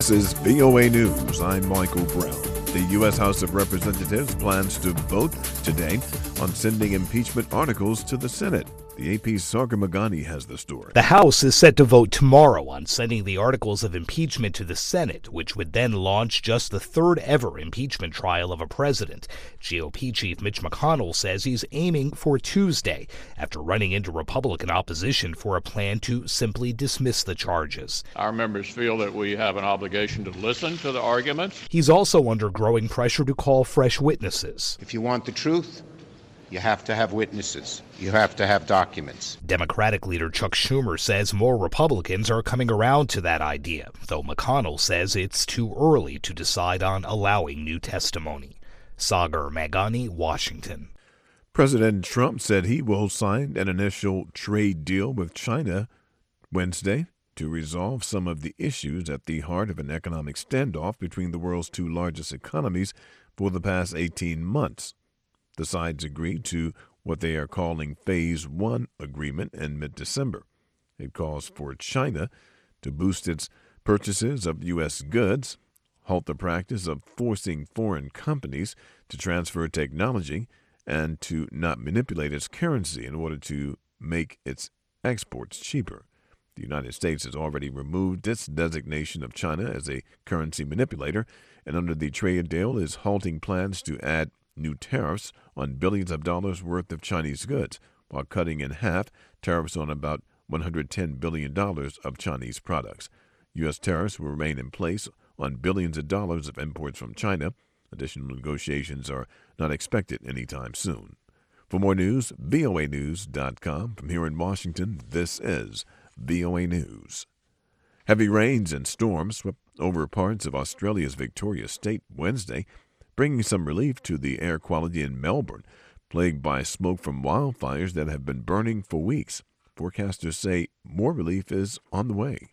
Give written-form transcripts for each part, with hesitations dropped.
This is VOA News. I'm Michael Brown. The U.S. House of Representatives plans to vote today on sending impeachment articles to the Senate. The AP's Sagar Meghani has the story. The House is set to vote tomorrow on sending the articles of impeachment to the Senate, which would then launch just the third ever impeachment trial of a president. GOP Chief Mitch McConnell says he's aiming for Tuesday after running into Republican opposition for a plan to simply dismiss the charges. Our members feel that we have an obligation to listen to the arguments. He's also under growing pressure to call fresh witnesses. If you want the truth, you have to have witnesses. You have to have documents. Democratic leader Chuck Schumer says more Republicans are coming around to that idea, though McConnell says it's too early to decide on allowing new testimony. Sagar Meghani, Washington. President Trump said he will sign an initial trade deal with China Wednesday to resolve some of the issues at the heart of an economic standoff between the world's two largest economies for the past 18 months. The sides agreed to what they are calling Phase 1 agreement in mid-December. It calls for China to boost its purchases of U.S. goods, halt the practice of forcing foreign companies to transfer technology, and to not manipulate its currency in order to make its exports cheaper. The United States has already removed its designation of China as a currency manipulator, and under the trade deal is halting plans to add new tariffs on billions of dollars worth of Chinese goods, while cutting in half tariffs on about $110 billion of Chinese products. U.S. tariffs will remain in place on billions of dollars of imports from China. Additional negotiations are not expected anytime soon. For more news, voanews.com. From here in Washington, this is VOA News. Heavy rains and storms swept over parts of Australia's Victoria State Wednesday, bringing some relief to the air quality in Melbourne, plagued by smoke from wildfires that have been burning for weeks. Forecasters say more relief is on the way.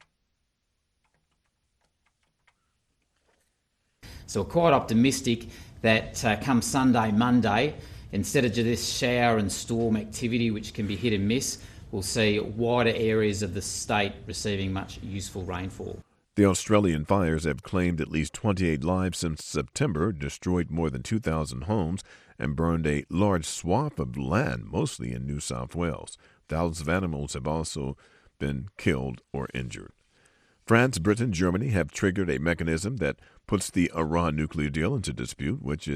So we're quite optimistic that come Sunday, Monday, instead of this shower and storm activity, which can be hit and miss, we'll see wider areas of the state receiving much useful rainfall. The Australian fires have claimed at least 28 lives since September, destroyed more than 2,000 homes, and burned a large swath of land, mostly in New South Wales. Thousands of animals have also been killed or injured. France, Britain, Germany have triggered a mechanism that puts the Iran nuclear deal into dispute, which,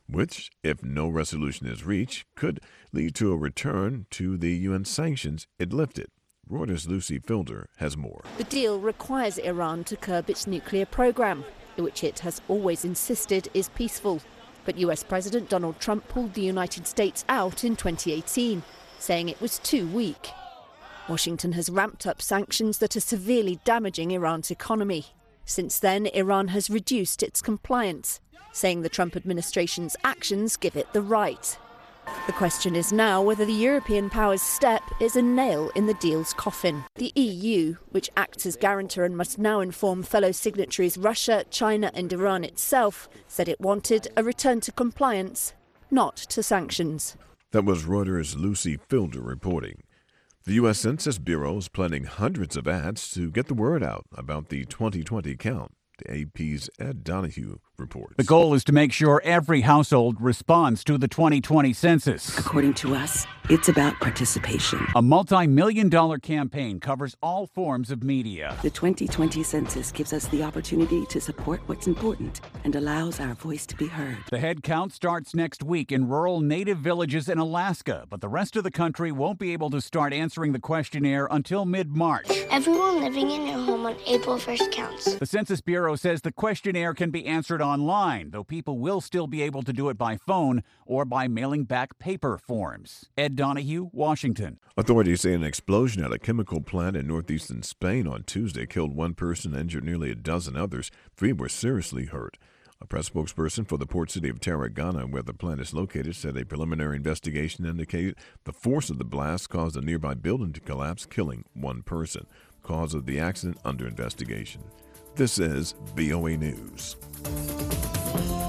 if no resolution is reached, could lead to a return to the UN sanctions it lifted. Reuters' Lucy Fielder has more. The deal requires Iran to curb its nuclear program, which it has always insisted is peaceful. But US President Donald Trump pulled the United States out in 2018, saying it was too weak. Washington has ramped up sanctions that are severely damaging Iran's economy. Since then, Iran has reduced its compliance, saying the Trump administration's actions give it the right. The question is now whether the European powers' step is a nail in the deal's coffin. The EU, which acts as guarantor and must now inform fellow signatories Russia, China and Iran itself, said it wanted a return to compliance, not to sanctions. That was Reuters' Lucy Fielder reporting. The U.S. Census Bureau is planning hundreds of ads to get the word out about the 2020 count. The AP's Ed Donahue reports. The goal is to make sure every household responds to the 2020 census. According to us, it's about participation. A multi-million-dollar campaign covers all forms of media. The 2020 census gives us the opportunity to support what's important and allows our voice to be heard. The head count starts next week in rural native villages in Alaska, but the rest of the country won't be able to start answering the questionnaire until mid-March. Everyone living in their home on April 1st counts. The Census Bureau says the questionnaire can be answered online, though people will still be able to do it by phone or by mailing back paper forms. Ed Donahue, Washington. Authorities say an explosion at a chemical plant in northeastern Spain on Tuesday killed one person and injured nearly a dozen others. 3 were seriously hurt. A press spokesperson for the port city of Tarragona, where the plant is located, said a preliminary investigation indicated the force of the blast caused a nearby building to collapse, killing one person. Cause of the accident under investigation. This is VOA News.